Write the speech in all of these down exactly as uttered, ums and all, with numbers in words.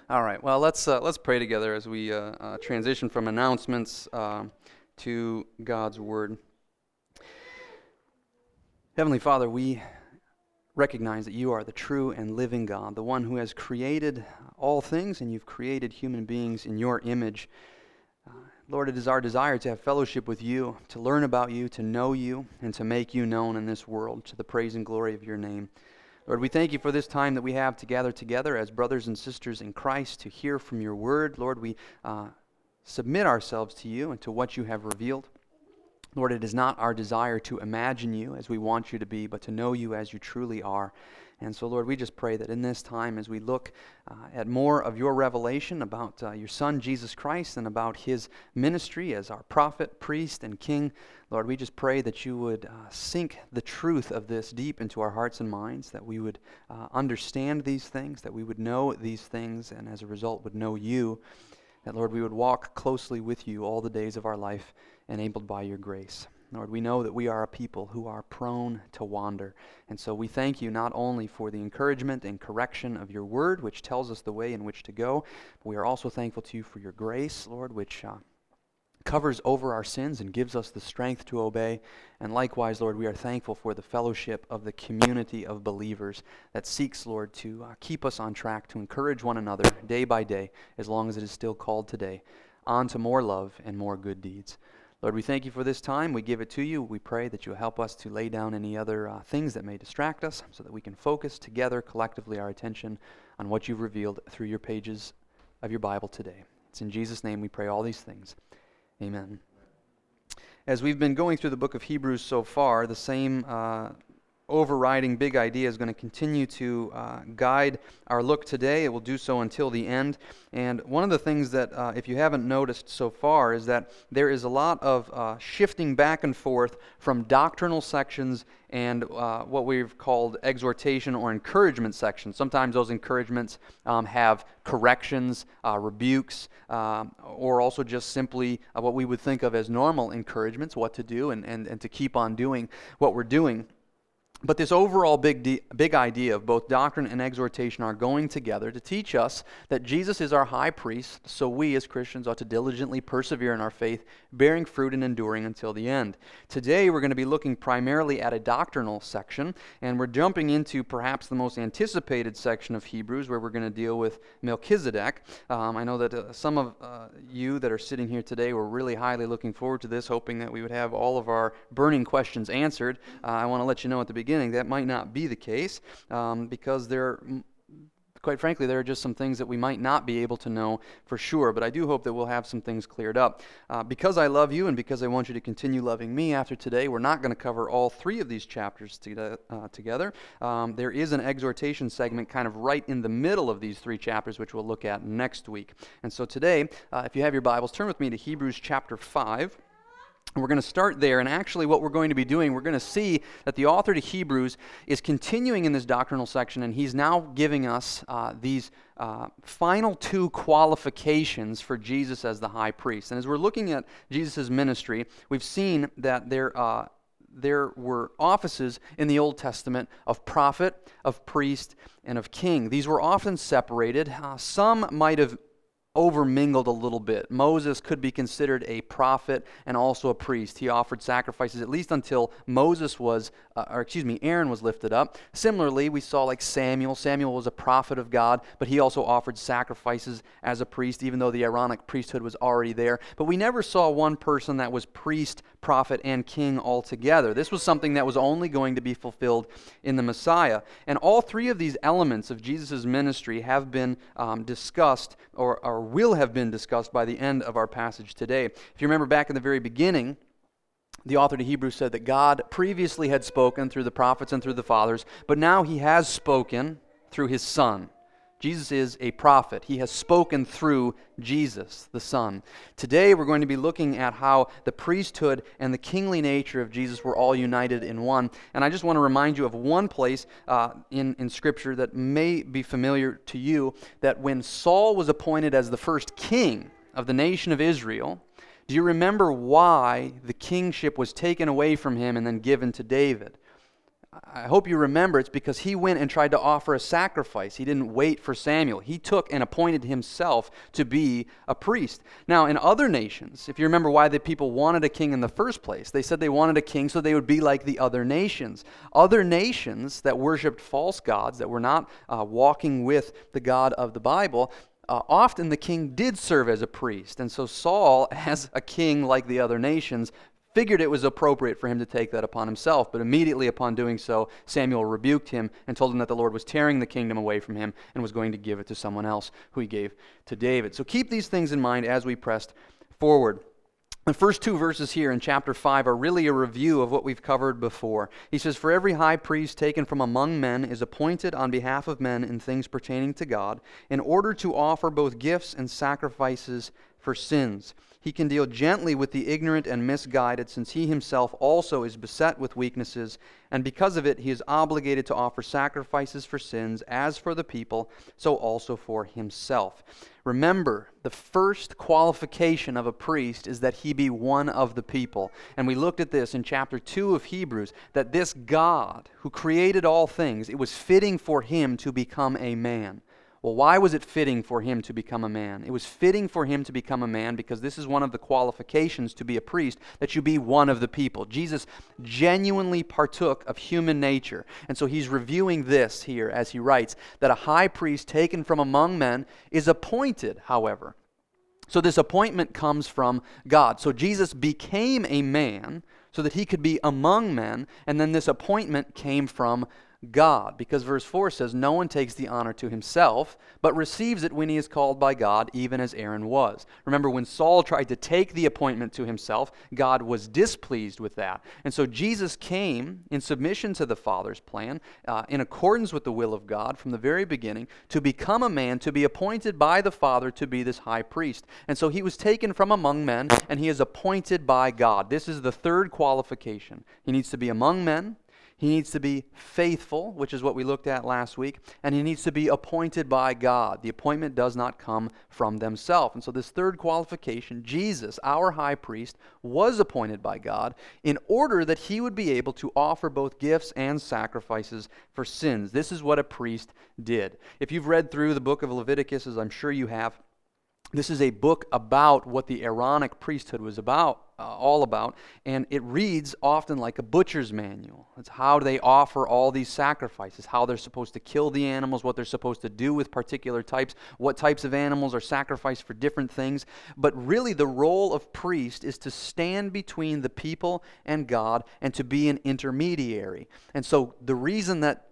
All right. Well, let's uh, let's pray together as we uh, uh, transition from announcements uh, to God's Word. Heavenly Father, we recognize that you are the true and living God, the one who has created all things, and you've created human beings in your image. Uh, Lord, it is our desire to have fellowship with you, to learn about you, to know you, and to make you known in this world to the praise and glory of your name. Lord, we thank you for this time that we have to gather together as brothers and sisters in Christ to hear from your word. Lord, we uh, submit ourselves to you and to what you have revealed. Lord, it is not our desire to imagine you as we want you to be, but to know you as you truly are. And so, Lord, we just pray that in this time, as we look uh, at more of your revelation about uh, your Son, Jesus Christ, and about his ministry as our prophet, priest, and king, Lord, we just pray that you would uh, sink the truth of this deep into our hearts and minds, that we would uh, understand these things, that we would know these things, and as a result would know you, that, Lord, we would walk closely with you all the days of our life, enabled by your grace. Lord, we know that we are a people who are prone to wander. And so we thank you not only for the encouragement and correction of your word, which tells us the way in which to go, but we are also thankful to you for your grace, Lord, which uh, covers over our sins and gives us the strength to obey. And likewise, Lord, we are thankful for the fellowship of the community of believers that seeks, Lord, to uh, keep us on track, to encourage one another day by day, as long as it is still called today, on to more love and more good deeds. Lord, we thank you for this time. We give it to you. We pray that you'll help us to lay down any other uh, things that may distract us so that we can focus together collectively our attention on what you've revealed through your pages of your Bible today. It's in Jesus' name we pray all these things. Amen. As we've been going through the book of Hebrews so far, the same uh, overriding big idea is going to continue to uh, guide our look today. It will do so until the end. And one of the things that, uh, if you haven't noticed so far, is that there is a lot of uh, shifting back and forth from doctrinal sections and uh, what we've called exhortation or encouragement sections. Sometimes those encouragements um, have corrections, uh, rebukes, um, or also just simply uh, what we would think of as normal encouragements, what to do and, and, and to keep on doing what we're doing. But this overall big de- big idea of both doctrine and exhortation are going together to teach us that Jesus is our high priest, so we as Christians ought to diligently persevere in our faith, bearing fruit and enduring until the end. Today we're going to be looking primarily at a doctrinal section, and we're jumping into perhaps the most anticipated section of Hebrews, where we're going to deal with Melchizedek. Um, I know that uh, some of uh, you that are sitting here today were really highly looking forward to this, hoping that we would have all of our burning questions answered. Uh, I want to let you know at the beginning that might not be the case, um, because there, quite frankly, there are just some things that we might not be able to know for sure, but I do hope that we'll have some things cleared up. Uh, because I love you and because I want you to continue loving me after today, we're not going to cover all three of these chapters to, uh, together. Um, there is an exhortation segment kind of right in the middle of these three chapters, which we'll look at next week. And so today, uh, if you have your Bibles, turn with me to Hebrews chapter five. We're going to start there, and actually what we're going to be doing, we're going to see that the author to Hebrews is continuing in this doctrinal section, and he's now giving us uh, these uh, final two qualifications for Jesus as the high priest. And as we're looking at Jesus' ministry, we've seen that there uh, there were offices in the Old Testament of prophet, of priest, and of king. These were often separated. Uh, some might have overmingled a little bit. Moses could be considered a prophet and also a priest. He offered sacrifices at least until Moses was, uh, or excuse me, Aaron was lifted up. Similarly, we saw like Samuel. Samuel was a prophet of God, but he also offered sacrifices as a priest, even though the Aaronic priesthood was already there. But we never saw one person that was priest, prophet, and king altogether. This was something that was only going to be fulfilled in the Messiah. And all three of these elements of Jesus' ministry have been um, discussed or, or will have been discussed by the end of our passage today. If you remember back in the very beginning, the author to Hebrews said that God previously had spoken through the prophets and through the fathers, but now he has spoken through his Son. Jesus is a prophet. He has spoken through Jesus, the Son. Today we're going to be looking at how the priesthood and the kingly nature of Jesus were all united in one. And I just want to remind you of one place uh, in, in Scripture that may be familiar to you, that when Saul was appointed as the first king of the nation of Israel, do you remember why the kingship was taken away from him and then given to David? I hope you remember it's because he went and tried to offer a sacrifice. He didn't wait for Samuel. He took and appointed himself to be a priest. Now, in other nations, if you remember why the people wanted a king in the first place, they said they wanted a king so they would be like the other nations. Other nations that worshipped false gods, that were not uh, walking with the God of the Bible, uh, often the king did serve as a priest. And so Saul, as a king like the other nations, figured it was appropriate for him to take that upon himself, but immediately upon doing so, Samuel rebuked him and told him that the Lord was tearing the kingdom away from him and was going to give it to someone else, who he gave to David. So keep these things in mind as we pressed forward. The first two verses here in chapter five are really a review of what we've covered before. He says, "For every high priest taken from among men is appointed on behalf of men in things pertaining to God, in order to offer both gifts and sacrifices for sins. He can deal gently with the ignorant and misguided, since he himself also is beset with weaknesses, and because of it he is obligated to offer sacrifices for sins, as for the people, so also for himself." Remember, the first qualification of a priest is that he be one of the people. And we looked at this in chapter two of Hebrews, that this God who created all things, it was fitting for him to become a man. Well, why was it fitting for him to become a man? It was fitting for him to become a man because this is one of the qualifications to be a priest, that you be one of the people. Jesus genuinely partook of human nature. And so he's reviewing this here as he writes, that a high priest taken from among men is appointed, however. So this appointment comes from God. So Jesus became a man so that he could be among men, and then this appointment came from God, because verse four says, "No one takes the honor to himself, but receives it when he is called by God, even as Aaron was." Remember, when Saul tried to take the appointment to himself, God was displeased with that. And so Jesus came in submission to the Father's plan, uh, in accordance with the will of God from the very beginning, to become a man, to be appointed by the Father to be this high priest. And so he was taken from among men, and he is appointed by God. This is the third qualification. He needs to be among men. He needs to be faithful, which is what we looked at last week, and he needs to be appointed by God. The appointment does not come from themselves. And so this third qualification, Jesus, our high priest, was appointed by God in order that he would be able to offer both gifts and sacrifices for sins. This is what a priest did. If you've read through the book of Leviticus, as I'm sure you have, this is a book about what the Aaronic priesthood was about, uh, all about, and it reads often like a butcher's manual. It's how they offer all these sacrifices, how they're supposed to kill the animals, what they're supposed to do with particular types, what types of animals are sacrificed for different things. But really the role of priest is to stand between the people and God and to be an intermediary. And so the reason that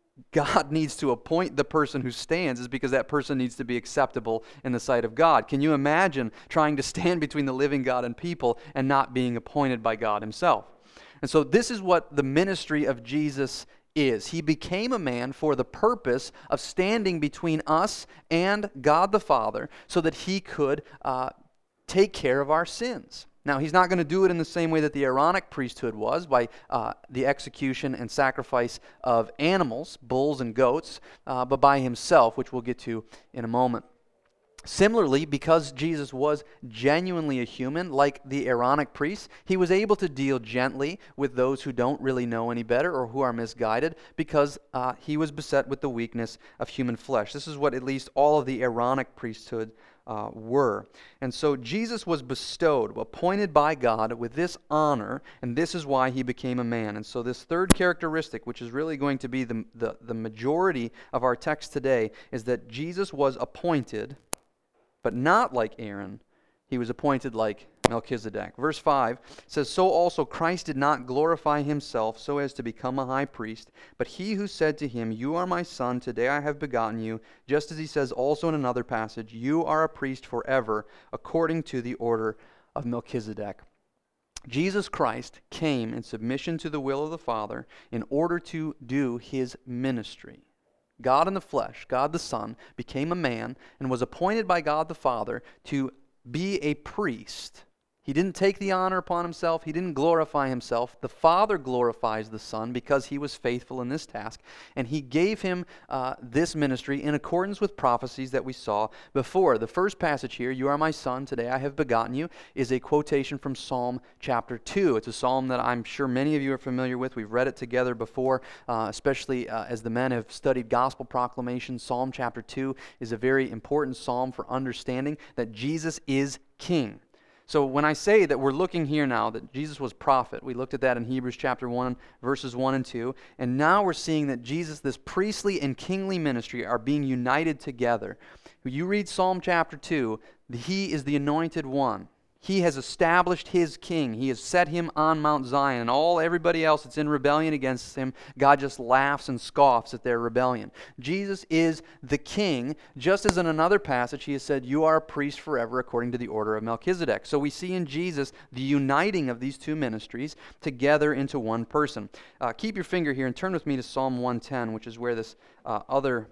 God needs to appoint the person who stands is because that person needs to be acceptable in the sight of God. Can you imagine trying to stand between the living God and people and not being appointed by God himself? And so this is what the ministry of Jesus is. He became a man for the purpose of standing between us and God the Father so that he could uh, take care of our sins. Now, he's not going to do it in the same way that the Aaronic priesthood was, by uh, the execution and sacrifice of animals, bulls and goats, uh, but by himself, which we'll get to in a moment. Similarly, because Jesus was genuinely a human, like the Aaronic priests, he was able to deal gently with those who don't really know any better or who are misguided, because uh, he was beset with the weakness of human flesh. This is what at least all of the Aaronic priesthood Uh, were. And so Jesus was bestowed, appointed by God with this honor, and this is why he became a man. And so this third characteristic, which is really going to be the, the, the majority of our text today, is that Jesus was appointed, but not like Aaron. He was appointed like Melchizedek. Verse five says, "So also Christ did not glorify himself so as to become a high priest, but he who said to him, 'You are my son, today I have begotten you,' just as he says also in another passage, 'You are a priest forever, according to the order of Melchizedek.'" Jesus Christ came in submission to the will of the Father in order to do his ministry. God in the flesh, God the Son, became a man and was appointed by God the Father to be a priest. He didn't take the honor upon himself. He didn't glorify himself. The Father glorifies the Son because he was faithful in this task. And he gave him uh, this ministry in accordance with prophecies that we saw before. The first passage here, "You are my Son, today I have begotten you," is a quotation from Psalm chapter two. It's a psalm that I'm sure many of you are familiar with. We've read it together before, uh, especially uh, as the men have studied gospel proclamation. Psalm chapter two is a very important psalm for understanding that Jesus is King. So when I say that we're looking here now that Jesus was prophet, we looked at that in Hebrews chapter one, verses one and two, and now we're seeing that Jesus, this priestly and kingly ministry, are being united together. When you read Psalm chapter two, he is the anointed one. He has established his king. He has set him on Mount Zion, and all everybody else that's in rebellion against him, God just laughs and scoffs at their rebellion. Jesus is the king, just as in another passage he has said, "You are a priest forever according to the order of Melchizedek." So we see in Jesus the uniting of these two ministries together into one person. Uh, keep your finger here and turn with me to Psalm one ten, which is where this uh, other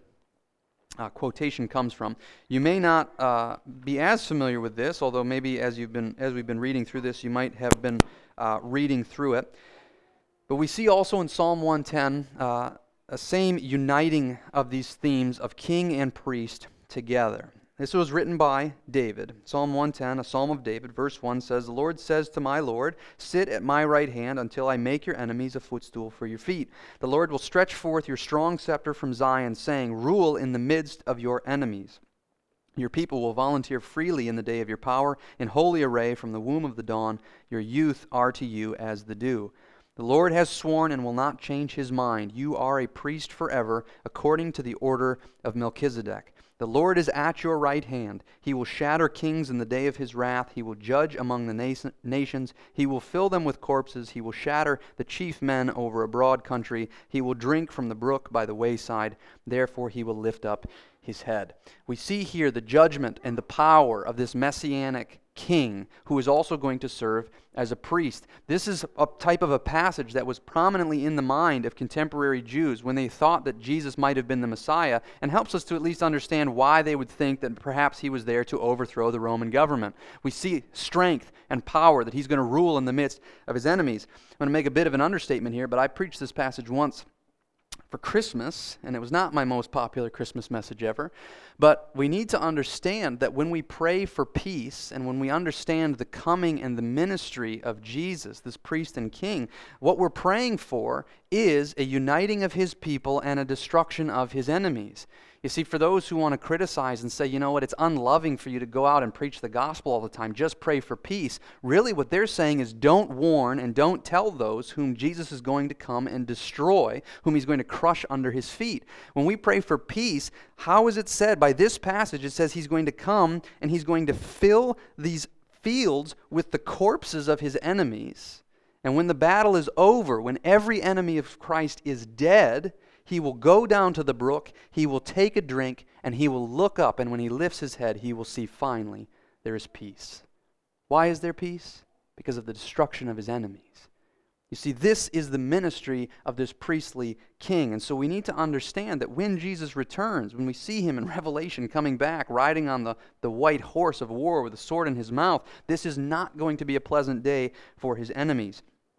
Uh, quotation comes from. You may not uh, be as familiar with this, although maybe as you've been as we've been reading through this, you might have been uh, reading through it. But we see also in Psalm one ten uh, a same uniting of these themes of king and priest together. This was written by David. Psalm one ten, a psalm of David, verse one says, "The Lord says to my Lord, sit at my right hand until I make your enemies a footstool for your feet. The Lord will stretch forth your strong scepter from Zion, saying, rule in the midst of your enemies. Your people will volunteer freely in the day of your power, in holy array from the womb of the dawn. Your youth are to you as the dew. The Lord has sworn and will not change his mind. You are a priest forever, according to the order of Melchizedek. The Lord is at your right hand. He will shatter kings in the day of his wrath. He will judge among the nations. He will fill them with corpses. He will shatter the chief men over a broad country. He will drink from the brook by the wayside. Therefore he will lift up his head." We see here the judgment and the power of this messianic king who is also going to serve as a priest. This is a type of a passage that was prominently in the mind of contemporary Jews when they thought that Jesus might have been the Messiah, and helps us to at least understand why they would think that perhaps he was there to overthrow the Roman government. We see strength and power, that he's going to rule in the midst of his enemies. I'm going to make a bit of an understatement here, but I preached this passage once for Christmas, and it was not my most popular Christmas message ever. But we need to understand that when we pray for peace, and when we understand the coming and the ministry of Jesus, this priest and king, what we're praying for is a uniting of his people and a destruction of his enemies. You see, for those who want to criticize and say, you know what, it's unloving for you to go out and preach the gospel all the time, just pray for peace. Really what they're saying is don't warn and don't tell those whom Jesus is going to come and destroy, whom he's going to crush under his feet. When we pray for peace, how is it said? By this passage, it says he's going to come and he's going to fill these fields with the corpses of his enemies. And when the battle is over, when every enemy of Christ is dead, he will go down to the brook, he will take a drink, and he will look up, and when he lifts his head, he will see finally there is peace. Why is there peace? Because of the destruction of his enemies. You see, this is the ministry of this priestly king. And so we need to understand that when Jesus returns, when we see him in Revelation coming back, riding on the, the white horse of war with a sword in his mouth, this is not going to be a pleasant day for his enemies.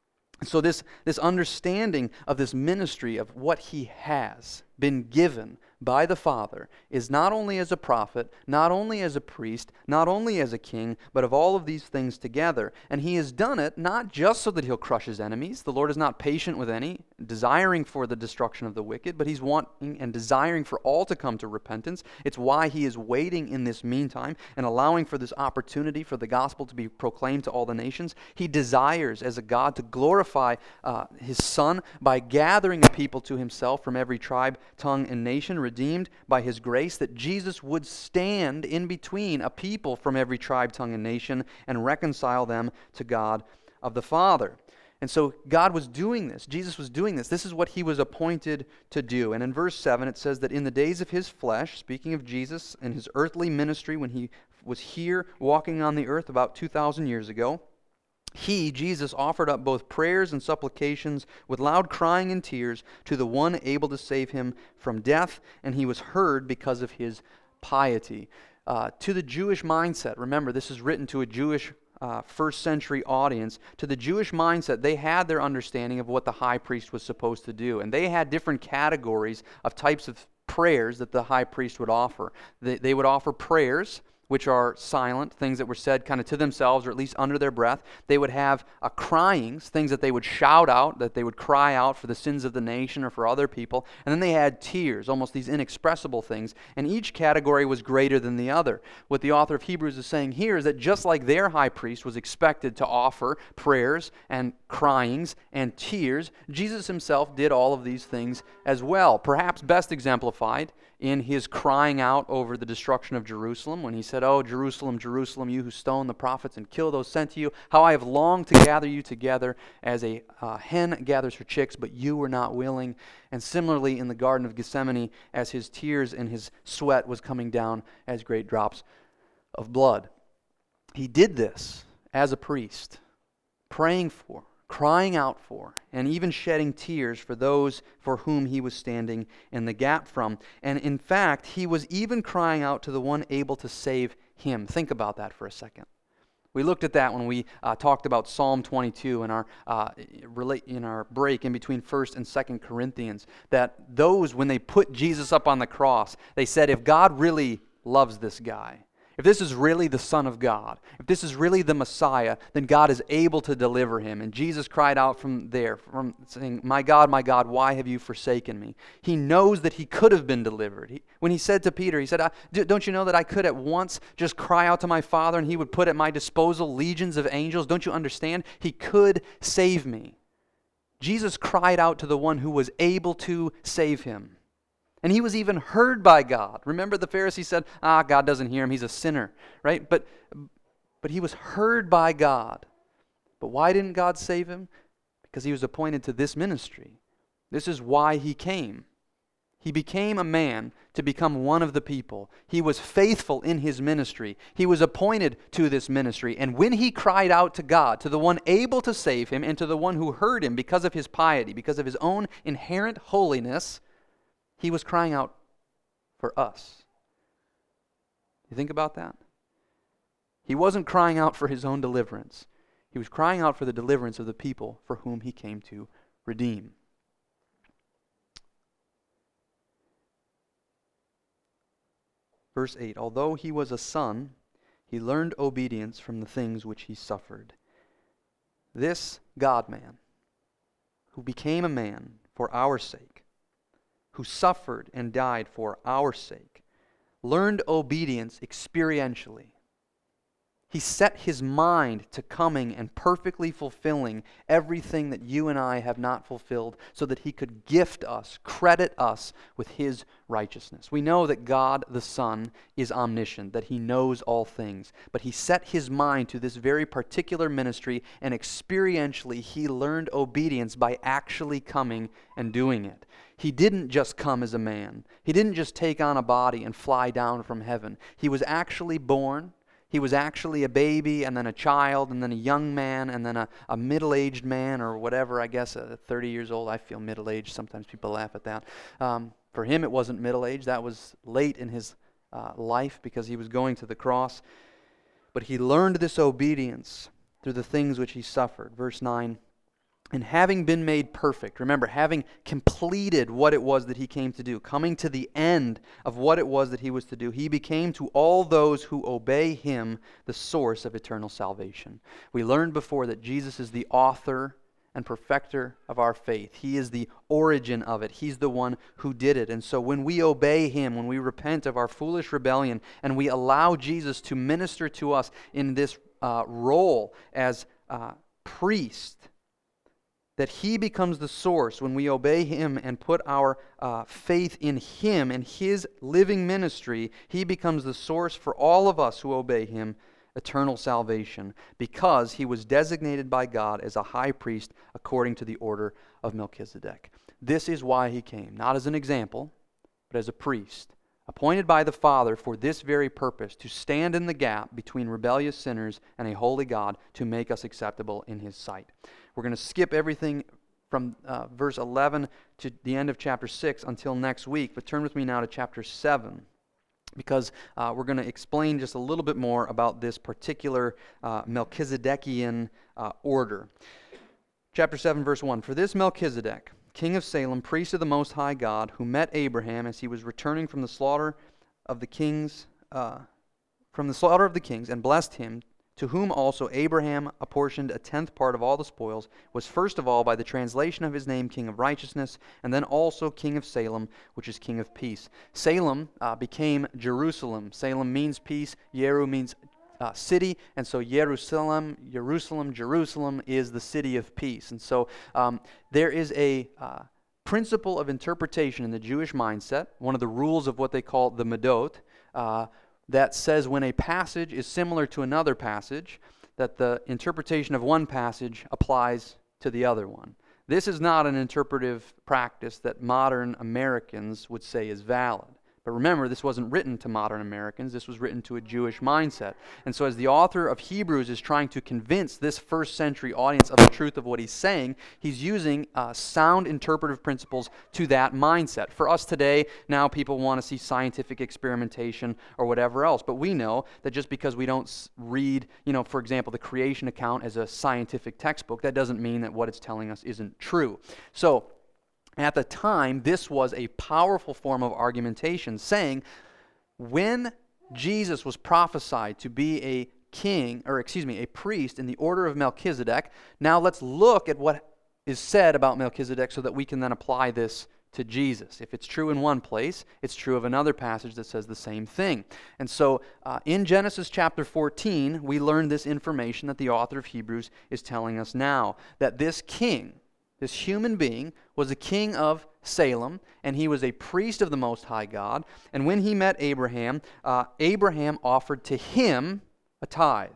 So this, this understanding of this ministry of what he has been given by the Father is not only as a prophet, not only as a priest, not only as a king, but of all of these things together. And he has done it not just so that he'll crush his enemies. The Lord is not patient with any, desiring for the destruction of the wicked, but he's wanting and desiring for all to come to repentance. It's why he is waiting in this meantime and allowing for this opportunity for the gospel to be proclaimed to all the nations. He desires as a God to glorify uh, his Son by gathering a people to himself from every tribe, tongue, and nation, redeemed by his grace, that Jesus would stand in between a people from every tribe, tongue, and nation and reconcile them to God of the Father. And so God was doing this. Jesus was doing this. This is what he was appointed to do. And in verse seven it says that in the days of his flesh, speaking of Jesus and his earthly ministry when he was here walking on the earth about two thousand years ago, he, Jesus, offered up both prayers and supplications with loud crying and tears to the one able to save him from death, and he was heard because of his piety. Uh, to the Jewish mindset, remember, this is written to a Jewish uh, first century audience, to the Jewish mindset, they had their understanding of what the high priest was supposed to do. And they had different categories of types of prayers that the high priest would offer. They, they would offer prayers which are silent, things that were said kind of to themselves or at least under their breath. They would have uh, cryings, things that they would shout out, that they would cry out for the sins of the nation or for other people. And then they had tears, almost these inexpressible things. And each category was greater than the other. What the author of Hebrews is saying here is that just like their high priest was expected to offer prayers and cryings and tears, Jesus himself did all of these things as well. Perhaps best exemplified in his crying out over the destruction of Jerusalem, when he said, "Oh, Jerusalem, Jerusalem, you who stone the prophets and kill those sent to you, how I have longed to gather you together as a uh, hen gathers her chicks, but you were not willing." And similarly in the Garden of Gethsemane, as his tears and his sweat was coming down as great drops of blood. He did this as a priest, praying for, crying out for, and even shedding tears for those for whom he was standing in the gap from. And in fact, he was even crying out to the one able to save him. Think about that for a second. We looked at that when we uh, talked about Psalm twenty-two in our uh, relate in our break in between First and Second Corinthians. That those, when they put Jesus up on the cross, they said, if God really loves this guy, if this is really the Son of God, if this is really the Messiah, then God is able to deliver him. And Jesus cried out from there, from saying, "My God, my God, why have you forsaken me?" He knows that he could have been delivered. He, when he said to Peter, he said, I, "Don't you know that I could at once just cry out to my Father and he would put at my disposal legions of angels? Don't you understand? He could save me." Jesus cried out to the one who was able to save him. And he was even heard by God. Remember the Pharisee said, ah, God doesn't hear him, he's a sinner, right? But, but he was heard by God. But why didn't God save him? Because he was appointed to this ministry. This is why he came. He became a man to become one of the people. He was faithful in his ministry. He was appointed to this ministry. And when he cried out to God, to the one able to save him, and to the one who heard him because of his piety, because of his own inherent holiness, he was crying out for us. You think about that? He wasn't crying out for his own deliverance. He was crying out for the deliverance of the people for whom he came to redeem. Verse eight, although he was a son, he learned obedience from the things which he suffered. This God-man, who became a man for our sake, who suffered and died for our sake, learned obedience experientially. He set his mind to coming and perfectly fulfilling everything that you and I have not fulfilled so that he could gift us, credit us with his righteousness. We know that God the Son is omniscient, that he knows all things, but he set his mind to this very particular ministry, and experientially he learned obedience by actually coming and doing it. He didn't just come as a man. He didn't just take on a body and fly down from heaven. He was actually born. He was actually a baby, and then a child, and then a young man, and then a, a middle-aged man, or whatever, I guess, uh, thirty years old. I feel middle-aged. Sometimes people laugh at that. Um, for him, it wasn't middle-aged. That was late in his uh, life because he was going to the cross. But he learned this obedience through the things which he suffered. Verse nine, and having been made perfect, remember, having completed what it was that he came to do, coming to the end of what it was that he was to do, he became to all those who obey him the source of eternal salvation. We learned before that Jesus is the author and perfecter of our faith. He is the origin of it. He's the one who did it. And so when we obey him, when we repent of our foolish rebellion, and we allow Jesus to minister to us in this uh, role as uh, priest, that he becomes the source when we obey him and put our uh, faith in him and his living ministry, he becomes the source for all of us who obey him, eternal salvation, because he was designated by God as a high priest according to the order of Melchizedek. This is why he came, not as an example, but as a priest, appointed by the Father for this very purpose, to stand in the gap between rebellious sinners and a holy God to make us acceptable in his sight. We're going to skip everything from uh, verse eleven to the end of chapter six until next week, but turn with me now to chapter seven. because uh, we're going to explain just a little bit more about this particular uh, Melchizedekian uh, order. Chapter seven, verse one, "For this Melchizedek, king of Salem, priest of the Most High God, who met Abraham as he was returning from the slaughter of the kings, uh, from the slaughter of the kings, and blessed him, to whom also Abraham apportioned a tenth part of all the spoils, was first of all by the translation of his name King of Righteousness, and then also King of Salem, which is King of Peace." Salem uh, became Jerusalem. Salem means peace. Jeru means uh, city, and so Jerusalem, Jerusalem, Jerusalem is the city of peace. And so um, there is a uh, principle of interpretation in the Jewish mindset, one of the rules of what they call the Medot, uh, that says when a passage is similar to another passage, that the interpretation of one passage applies to the other one. This is not an interpretive practice that modern Americans would say is valid. But remember, this wasn't written to modern Americans. This was written to a Jewish mindset. And so as the author of Hebrews is trying to convince this first century audience of the truth of what he's saying, he's using uh, sound interpretive principles to that mindset. For us today, now people want to see scientific experimentation or whatever else. But we know that just because we don't read, you know, for example, the creation account as a scientific textbook, that doesn't mean that what it's telling us isn't true. So, at the time, this was a powerful form of argumentation, saying when Jesus was prophesied to be a king, or excuse me, a priest in the order of Melchizedek, now let's look at what is said about Melchizedek so that we can then apply this to Jesus. If it's true in one place, it's true of another passage that says the same thing. And so uh, in Genesis chapter fourteen, we learn this information that the author of Hebrews is telling us now, that this king, this human being, was a king of Salem, and he was a priest of the Most High God. And when he met Abraham, uh, Abraham offered to him a tithe.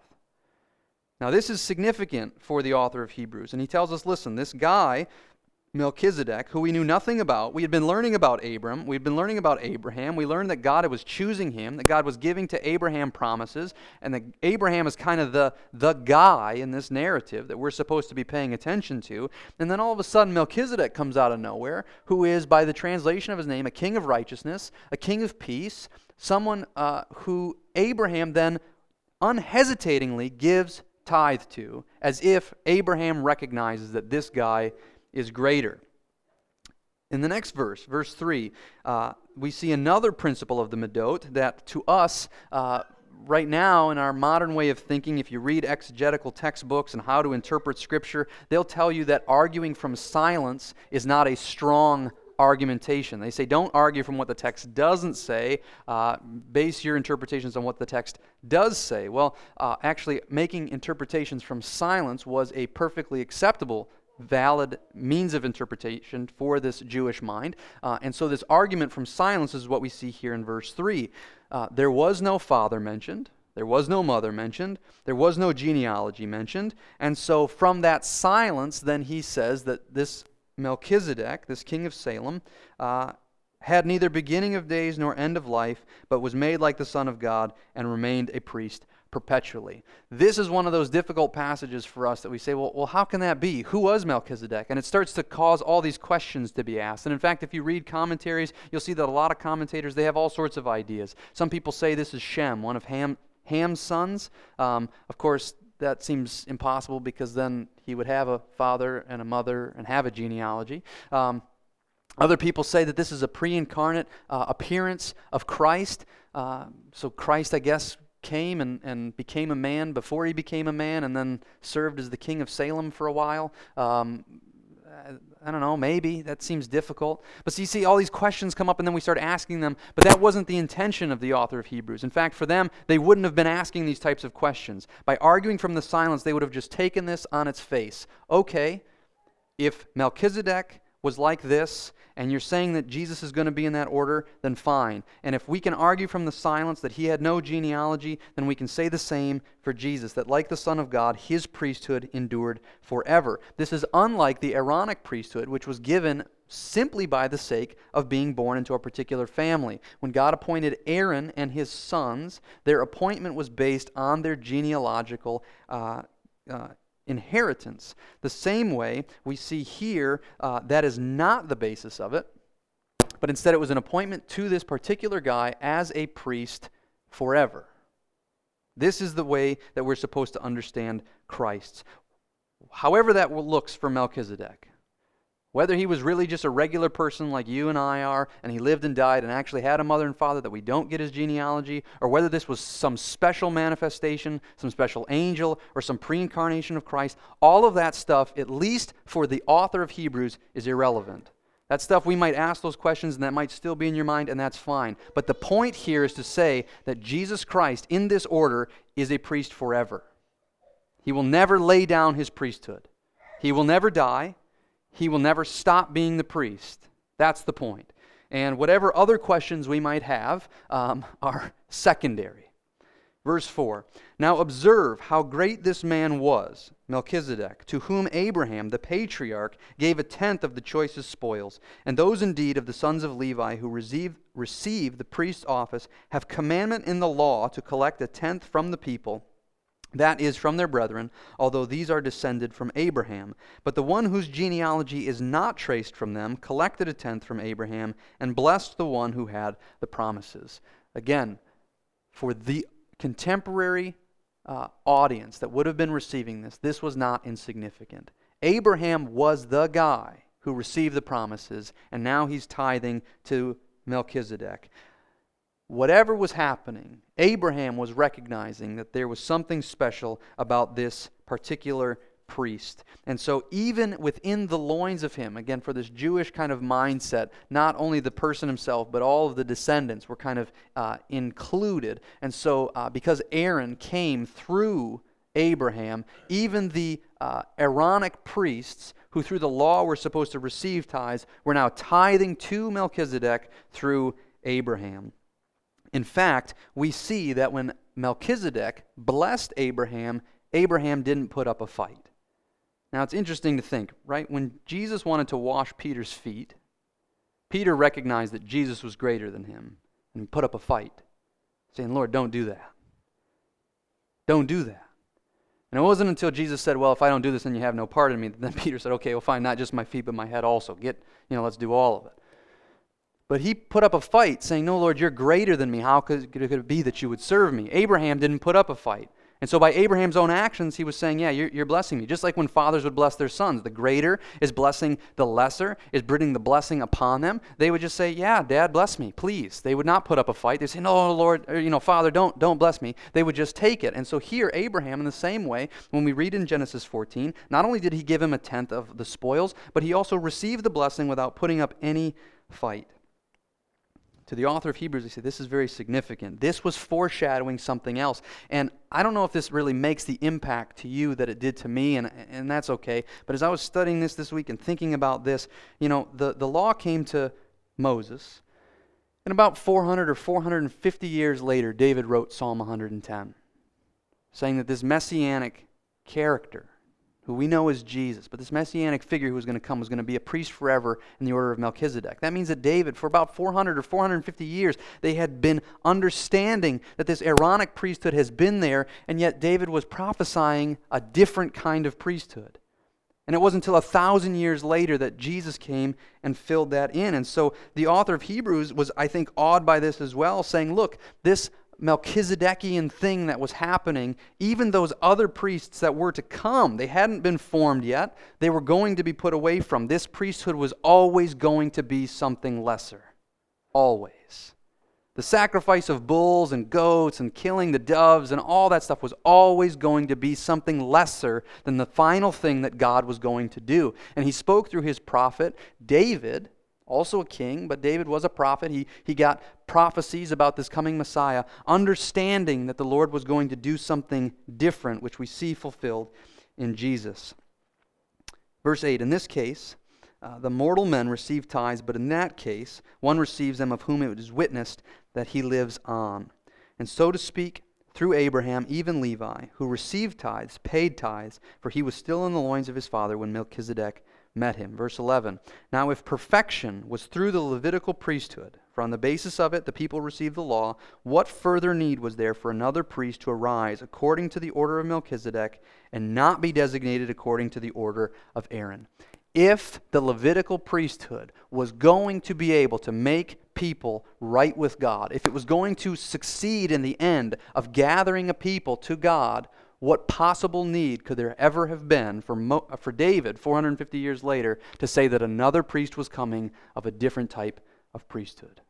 Now this is significant for the author of Hebrews. And he tells us, listen, this guy, Melchizedek, who we knew nothing about. We had been learning about Abram. We'd been learning about Abraham. We learned that God was choosing him, that God was giving to Abraham promises, and that Abraham is kind of the, the guy in this narrative that we're supposed to be paying attention to. And then all of a sudden, Melchizedek comes out of nowhere, who is, by the translation of his name, a king of righteousness, a king of peace, someone uh, who Abraham then unhesitatingly gives tithe to, as if Abraham recognizes that this guy is greater. In the next verse, verse three, uh, we see another principle of the Medot that to us, uh, right now in our modern way of thinking, if you read exegetical textbooks and how to interpret Scripture, they'll tell you that arguing from silence is not a strong argumentation. They say don't argue from what the text doesn't say, uh, base your interpretations on what the text does say. Well, uh, actually making interpretations from silence was a perfectly acceptable valid means of interpretation for this Jewish mind. Uh, and so this argument from silence is what we see here in verse three. Uh, there was no father mentioned. There was no mother mentioned. There was no genealogy mentioned. And so from that silence, then he says that this Melchizedek, this king of Salem, uh, had neither beginning of days nor end of life, but was made like the Son of God and remained a priest perpetually. This is one of those difficult passages for us that we say, well, well, how can that be? Who was Melchizedek? And it starts to cause all these questions to be asked. And in fact, if you read commentaries, you'll see that a lot of commentators, they have all sorts of ideas. Some people say this is Shem, one of Ham, Ham's sons. Um, of course, that seems impossible because then he would have a father and a mother and have a genealogy. Um, Other people say that this is a pre-incarnate uh, appearance of Christ. Uh, so Christ, I guess, came and, and became a man before he became a man and then served as the king of Salem for a while. Um, I don't know, maybe. That seems difficult. But so you see all these questions come up and then we start asking them, but that wasn't the intention of the author of Hebrews. In fact, for them, they wouldn't have been asking these types of questions. By arguing from the silence, they would have just taken this on its face. Okay, if Melchizedek was like this, and you're saying that Jesus is going to be in that order, then fine. And if we can argue from the silence that he had no genealogy, then we can say the same for Jesus, that like the Son of God, his priesthood endured forever. This is unlike the Aaronic priesthood, which was given simply by the sake of being born into a particular family. When God appointed Aaron and his sons, their appointment was based on their genealogical uh, uh inheritance. The same way we see here, uh, that is not the basis of it. but instead it was an appointment to this particular guy as a priest forever. This is the way that we're supposed to understand Christ. However that looks for Melchizedek, whether he was really just a regular person like you and I are, and he lived and died and actually had a mother and father that we don't get his genealogy, or whether this was some special manifestation, some special angel, or some pre-incarnation of Christ, all of that stuff, at least for the author of Hebrews, is irrelevant. That stuff, we might ask those questions and that might still be in your mind, and that's fine. But the point here is to say that Jesus Christ, in this order, is a priest forever. He will never lay down his priesthood. He will never die. He will never stop being the priest. That's the point. And whatever other questions we might have um, are secondary. Verse four, now observe how great this man was, Melchizedek, to whom Abraham, the patriarch, gave a tenth of the choicest spoils. And those indeed of the sons of Levi who receive, receive the priest's office have commandment in the law to collect a tenth from the people, that is, from their brethren, although these are descended from Abraham. But the one whose genealogy is not traced from them collected a tenth from Abraham and blessed the one who had the promises. Again, for the contemporary uh, audience that would have been receiving this, this was not insignificant. Abraham was the guy who received the promises, and now he's tithing to Melchizedek. Whatever was happening, Abraham was recognizing that there was something special about this particular priest. And so even within the loins of him, again, for this Jewish kind of mindset, not only the person himself, but all of the descendants were kind of uh, included. And so uh, because Aaron came through Abraham, even the uh, Aaronic priests who through the law were supposed to receive tithes were now tithing to Melchizedek through Abraham. In fact, we see that when Melchizedek blessed Abraham, Abraham didn't put up a fight. Now, it's interesting to think, right? When Jesus wanted to wash Peter's feet, Peter recognized that Jesus was greater than him and put up a fight, saying, Lord, don't do that. Don't do that. And it wasn't until Jesus said, well, if I don't do this, then you have no part in me, that then Peter said, okay, well, fine, not just my feet, but my head also. Get, you know, let's do all of it. But he put up a fight, saying, no, Lord, you're greater than me. How could it be that you would serve me? Abraham didn't put up a fight. And so by Abraham's own actions, he was saying, yeah, you're, you're blessing me. Just like when fathers would bless their sons. The greater is blessing the lesser, is bringing the blessing upon them. They would just say, yeah, Dad, bless me, please. They would not put up a fight. They'd say, no, Lord, or, you know, Father, don't, don't bless me. They would just take it. And so here, Abraham, in the same way, when we read in Genesis fourteen, not only did he give him a tenth of the spoils, but he also received the blessing without putting up any fight. To the author of Hebrews, they say this is very significant. This was foreshadowing something else. And I don't know if this really makes the impact to you that it did to me, and, and that's okay. But as I was studying this this week and thinking about this, you know, the, the law came to Moses. And about four hundred or four hundred fifty years later, David wrote Psalm one hundred ten, saying that this messianic character, who we know as Jesus, but this messianic figure who was going to come was going to be a priest forever in the order of Melchizedek. That means that David, for about four hundred or four hundred fifty years, they had been understanding that this Aaronic priesthood has been there, and yet David was prophesying a different kind of priesthood. And it wasn't until a thousand years later that Jesus came and filled that in. And so the author of Hebrews was, I think, awed by this as well, saying, look, this Melchizedekian thing that was happening, even those other priests that were to come, they hadn't been formed yet. They were going to be put away from. This priesthood was always going to be something lesser. Always. The sacrifice of bulls and goats and killing the doves and all that stuff was always going to be something lesser than the final thing that God was going to do. And he spoke through his prophet, David, also a king, but David was a prophet. He, he got prophecies about this coming Messiah, understanding that the Lord was going to do something different, which we see fulfilled in Jesus. Verse eight, in this case, uh, the mortal men receive tithes, but in that case, one receives them of whom it is witnessed that he lives on. And so to speak, through Abraham, even Levi, who received tithes, paid tithes, for he was still in the loins of his father when Melchizedek met him. Verse eleven, now if perfection was through the Levitical priesthood, for on the basis of it the people received the law, what further need was there for another priest to arise according to the order of Melchizedek and not be designated according to the order of Aaron? If the Levitical priesthood was going to be able to make people right with God, if it was going to succeed in the end of gathering a people to God, what possible need could there ever have been for, Mo- for David, four hundred fifty years later, to say that another priest was coming of a different type of priesthood?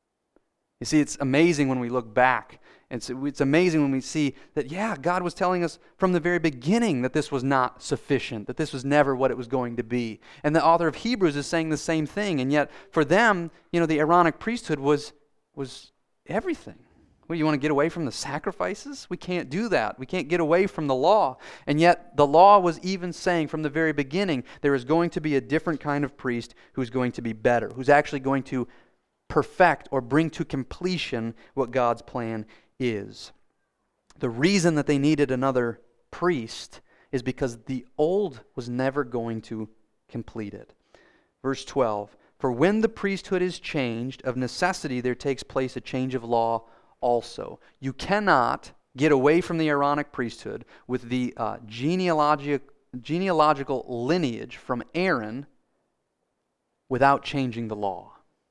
You see, it's amazing when we look back. It's, it's amazing when we see that, yeah, God was telling us from the very beginning that this was not sufficient, that this was never what it was going to be. And the author of Hebrews is saying the same thing. And yet, for them, you know, the Aaronic priesthood was, was everything. Well, you want to get away from the sacrifices? We can't do that. We can't get away from the law. And yet, the law was even saying from the very beginning, there is going to be a different kind of priest who's going to be better, who's actually going to perfect or bring to completion what God's plan is. The reason that they needed another priest is because the old was never going to complete it. Verse twelve, for when the priesthood is changed, of necessity there takes place a change of law also. You cannot get away from the Aaronic priesthood with the uh, genealogic, genealogical lineage from Aaron without changing the law.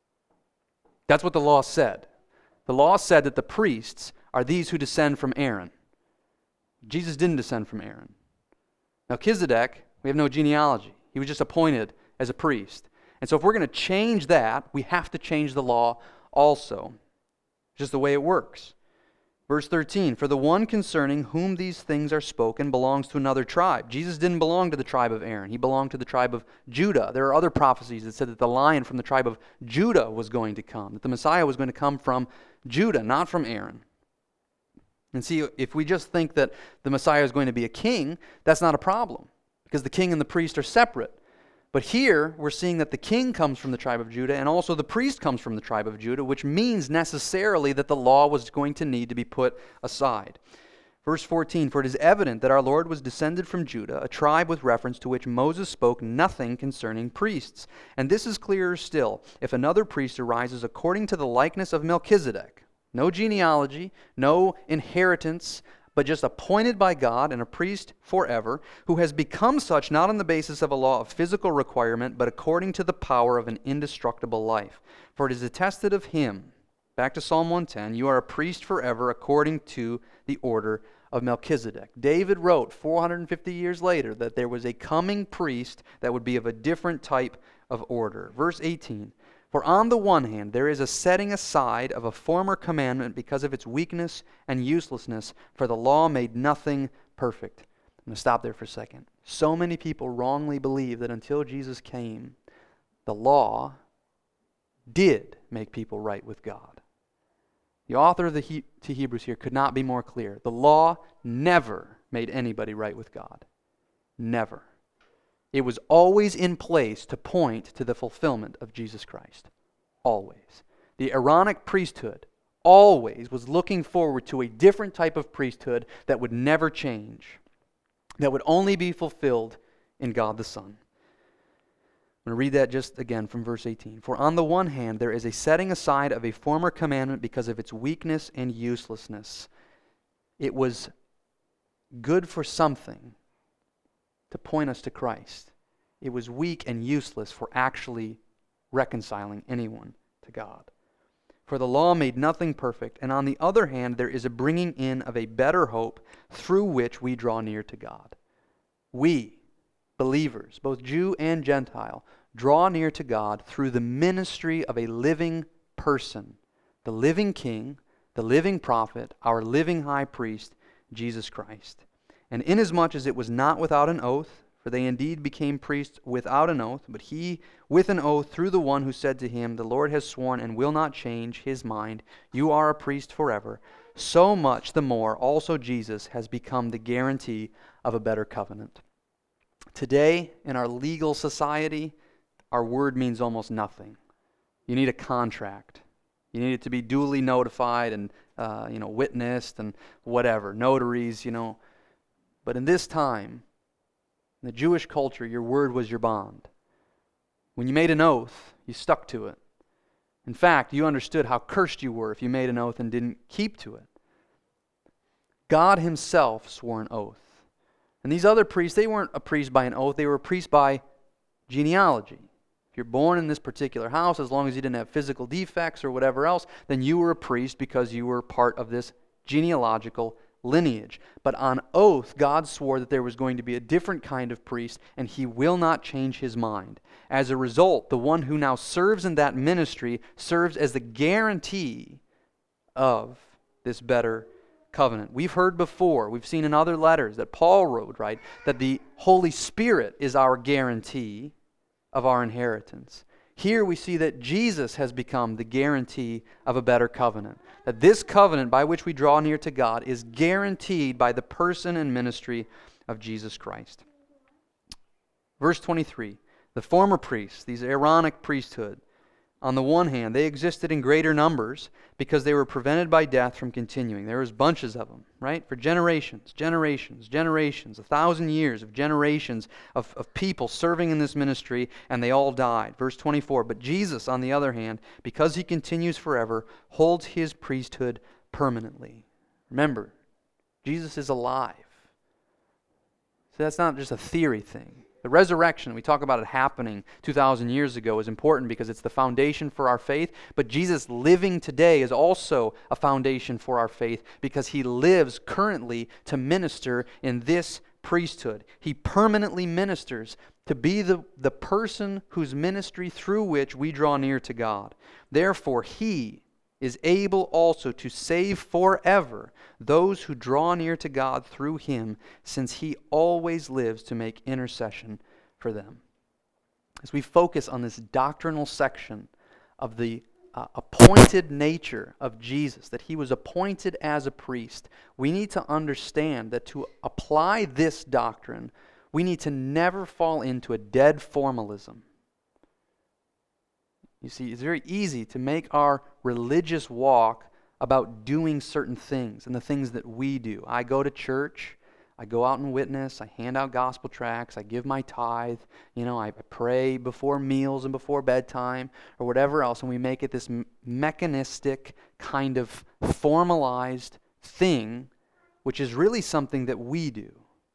That's what the law said. The law said that the priests are these who descend from Aaron. Jesus didn't descend from Aaron. Melchizedek, we have no genealogy. He was just appointed as a priest. And so if we're going to change that, we have to change the law also. Just the way it works. Verse thirteen, for the one concerning whom these things are spoken belongs to another tribe. Jesus didn't belong to the tribe of Aaron. He belonged to the tribe of Judah. There are other prophecies that said that the lion from the tribe of Judah was going to come, that the Messiah was going to come from Judah, not from Aaron. And see, if we just think that the Messiah is going to be a king, that's not a problem, because the king and the priest are separate. But here, we're seeing that the king comes from the tribe of Judah, and also the priest comes from the tribe of Judah, which means necessarily that the law was going to need to be put aside. Verse fourteen, for it is evident that our Lord was descended from Judah, a tribe with reference to which Moses spoke nothing concerning priests. And this is clearer still, if another priest arises according to the likeness of Melchizedek. No genealogy, no inheritance, but just appointed by God and a priest forever, who has become such not on the basis of a law of physical requirement, but according to the power of an indestructible life. For it is attested of him, back to Psalm one ten, you are a priest forever according to the order of Melchizedek. David wrote four hundred fifty years later that there was a coming priest that would be of a different type of order. Verse eighteen, for on the one hand, there is a setting aside of a former commandment because of its weakness and uselessness, for the law made nothing perfect. I'm going to stop there for a second. So many people wrongly believe that until Jesus came, the law did make people right with God. The author of the he- to Hebrews here could not be more clear. The law never made anybody right with God. Never. It was always in place to point to the fulfillment of Jesus Christ. Always. The Aaronic priesthood always was looking forward to a different type of priesthood that would never change, that would only be fulfilled in God the Son. I'm going to read that just again from verse eighteen. For on the one hand, there is a setting aside of a former commandment because of its weakness and uselessness. It was good for something to point us to Christ. It was weak and useless for actually reconciling anyone to God. For the law made nothing perfect, and on the other hand, there is a bringing in of a better hope through which we draw near to God. We, believers, both Jew and Gentile, draw near to God through the ministry of a living person, the living King, the living prophet, our living high priest, Jesus Christ. And inasmuch as it was not without an oath, for they indeed became priests without an oath, but he with an oath through the one who said to him, the Lord has sworn and will not change his mind, you are a priest forever, so much the more also Jesus has become the guarantee of a better covenant. Today, in our legal society, our word means almost nothing. You need a contract. You need it to be duly notified and uh, you know, witnessed and whatever, notaries, you know. But in this time, in the Jewish culture, your word was your bond. When you made an oath, you stuck to it. In fact, you understood how cursed you were if you made an oath and didn't keep to it. God himself swore an oath. And these other priests, they weren't a priest by an oath, they were a priest by genealogy. If you're born in this particular house, as long as you didn't have physical defects or whatever else, then you were a priest because you were part of this genealogical lineage. But on oath, God swore that there was going to be a different kind of priest, and He will not change His mind. As a result, the one who now serves in that ministry serves as the guarantee of this better covenant. We've heard before, we've seen in other letters that Paul wrote, right, that the Holy Spirit is our guarantee of our inheritance. Here we see that Jesus has become the guarantee of a better covenant. That this covenant by which we draw near to God is guaranteed by the person and ministry of Jesus Christ. Verse twenty-three, the former priests, these Aaronic priesthood, on the one hand, they existed in greater numbers because they were prevented by death from continuing. There was bunches of them, right? For generations, generations, generations, a thousand years of generations of, of people serving in this ministry, and they all died. Verse twenty-four, but Jesus, on the other hand, because He continues forever, holds His priesthood permanently. Remember, Jesus is alive. So that's not just a theory thing. The resurrection, we talk about it happening two thousand years ago, is important because it's the foundation for our faith. But Jesus living today is also a foundation for our faith because He lives currently to minister in this priesthood. He permanently ministers to be the, the person whose ministry through which we draw near to God. Therefore, He is able also to save forever those who draw near to God through Him, since He always lives to make intercession for them. As we focus on this doctrinal section of the uh, appointed nature of Jesus, that He was appointed as a priest, we need to understand that to apply this doctrine, we need to never fall into a dead formalism. You see, it's very easy to make our religious walk about doing certain things and the things that we do. I go to church, I go out and witness, I hand out gospel tracts, I give my tithe, you know, I pray before meals and before bedtime or whatever else, and we make it this mechanistic kind of formalized thing, which is really something that we do.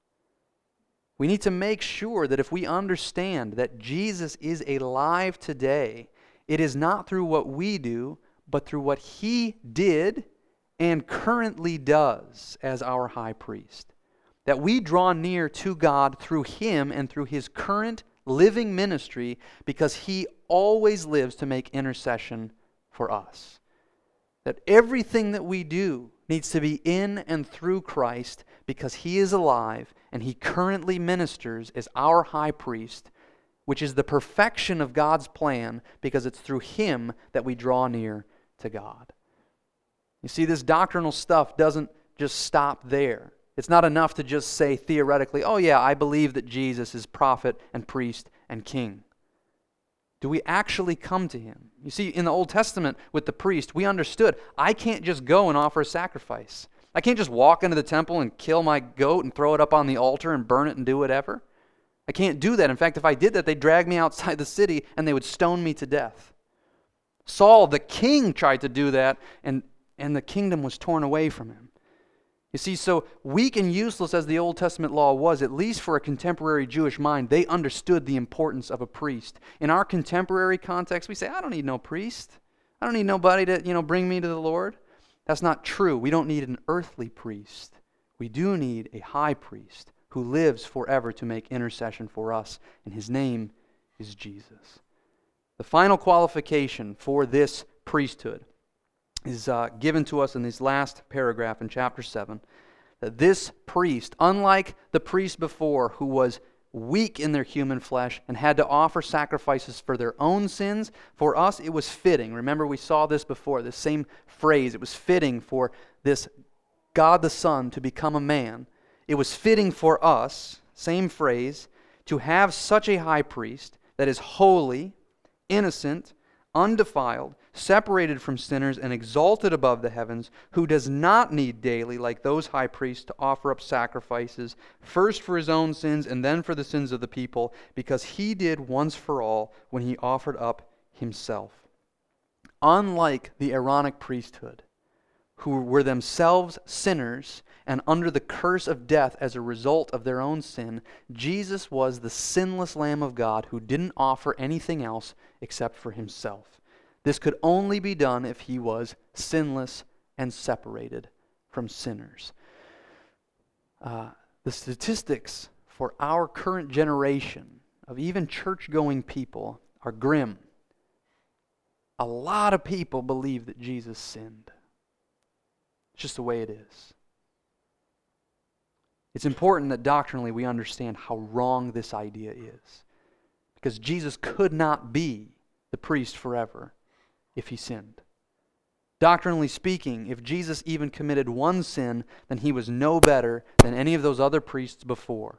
We need to make sure that if we understand that Jesus is alive today, it is not through what we do, but through what He did and currently does as our high priest. That we draw near to God through Him and through His current living ministry because He always lives to make intercession for us. That everything that we do needs to be in and through Christ because He is alive and He currently ministers as our high priest, which is the perfection of God's plan because it's through Him that we draw near to God. You see, this doctrinal stuff doesn't just stop there. It's not enough to just say theoretically, oh yeah, I believe that Jesus is prophet and priest and king. Do we actually come to Him? You see, in the Old Testament with the priest, we understood, I can't just go and offer a sacrifice. I can't just walk into the temple and kill my goat and throw it up on the altar and burn it and do whatever. I can't do that. In fact, if I did that, they'd drag me outside the city and they would stone me to death. Saul, the king, tried to do that, and, and the kingdom was torn away from him. You see, so weak and useless as the Old Testament law was, at least for a contemporary Jewish mind, they understood the importance of a priest. In our contemporary context, we say, I don't need no priest. I don't need nobody to, you know, bring me to the Lord. That's not true. We don't need an earthly priest. We do need a high priest who lives forever to make intercession for us, and His name is Jesus. The final qualification for this priesthood is uh, given to us in this last paragraph in chapter seven, that this priest, unlike the priest before who was weak in their human flesh and had to offer sacrifices for their own sins, for us it was fitting. Remember, we saw this before, this same phrase. It was fitting for this God the Son to become a man. It was fitting for us, same phrase, to have such a high priest that is holy, innocent, undefiled, separated from sinners, and exalted above the heavens, who does not need daily, like those high priests, to offer up sacrifices, first for His own sins and then for the sins of the people, because He did once for all when He offered up Himself. Unlike the Aaronic priesthood, who were themselves sinners and under the curse of death as a result of their own sin, Jesus was the sinless Lamb of God who didn't offer anything else except for himself. This could only be done if he was sinless and separated from sinners. Uh, the statistics for our current generation of even church-going people are grim. A lot of people believe that Jesus sinned. It's just the way it is. It's important that doctrinally we understand how wrong this idea is. Because Jesus could not be the priest forever if he sinned. Doctrinally speaking, if Jesus even committed one sin, then he was no better than any of those other priests before.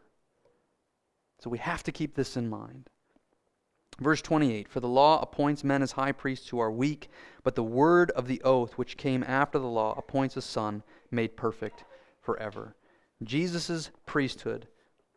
So we have to keep this in mind. Verse twenty-eight, for the law appoints men as high priests who are weak, but the word of the oath which came after the law appoints a son made perfect forever. Jesus' priesthood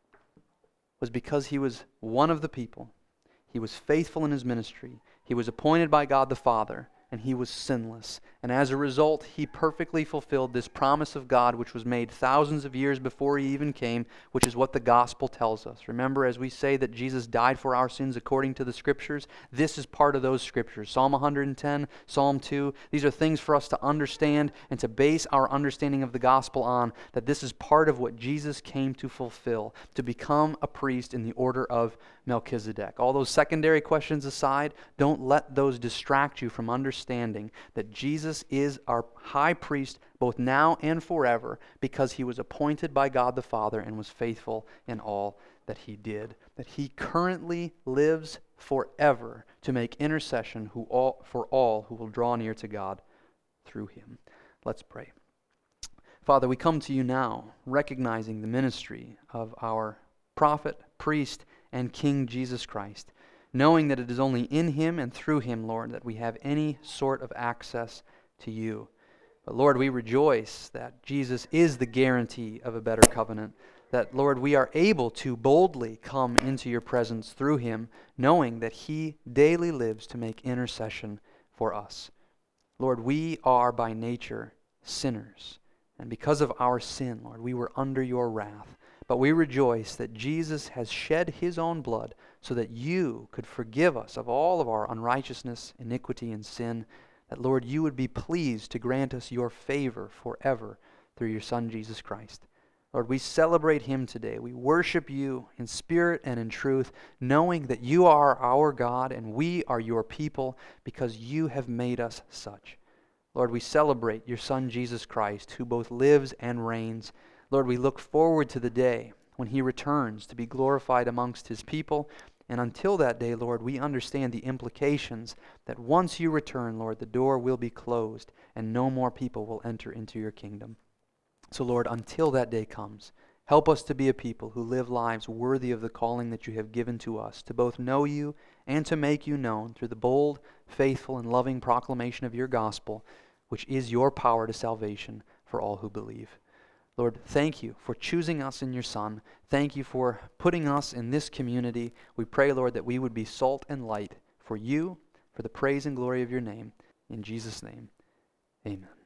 was because he was one of the people. He was faithful in his ministry. He was appointed by God the Father, and he was sinless. And as a result, he perfectly fulfilled this promise of God which was made thousands of years before he even came, which is what the gospel tells us. Remember, as we say that Jesus died for our sins according to the Scriptures, this is part of those Scriptures. Psalm one hundred ten, Psalm two, these are things for us to understand and to base our understanding of the gospel on, that this is part of what Jesus came to fulfill, to become a priest in the order of Melchizedek. All those secondary questions aside, don't let those distract you from understanding that Jesus is our high priest both now and forever because he was appointed by God the Father and was faithful in all that he did. That he currently lives forever to make intercession who all, for all who will draw near to God through him. Let's pray. Father, we come to you now recognizing the ministry of our prophet, priest, and King Jesus Christ, knowing that it is only in him and through him, Lord, that we have any sort of access to you. But Lord, we rejoice that Jesus is the guarantee of a better covenant, that, Lord, we are able to boldly come into your presence through him, knowing that he daily lives to make intercession for us. Lord, we are by nature sinners, and because of our sin, Lord, we were under your wrath. But we rejoice that Jesus has shed his own blood so that you could forgive us of all of our unrighteousness, iniquity, and sin. That, Lord, you would be pleased to grant us your favor forever through your Son, Jesus Christ. Lord, we celebrate him today. We worship you in spirit and in truth, knowing that you are our God and we are your people because you have made us such. Lord, we celebrate your Son, Jesus Christ, who both lives and reigns. Lord, we look forward to the day when he returns to be glorified amongst his people. And until that day, Lord, we understand the implications that once you return, Lord, the door will be closed and no more people will enter into your kingdom. So, Lord, until that day comes, help us to be a people who live lives worthy of the calling that you have given to us, to both know you and to make you known through the bold, faithful, and loving proclamation of your gospel, which is your power to salvation for all who believe. Lord, thank you for choosing us in your Son. Thank you for putting us in this community. We pray, Lord, that we would be salt and light for you, for the praise and glory of your name. In Jesus' name, amen.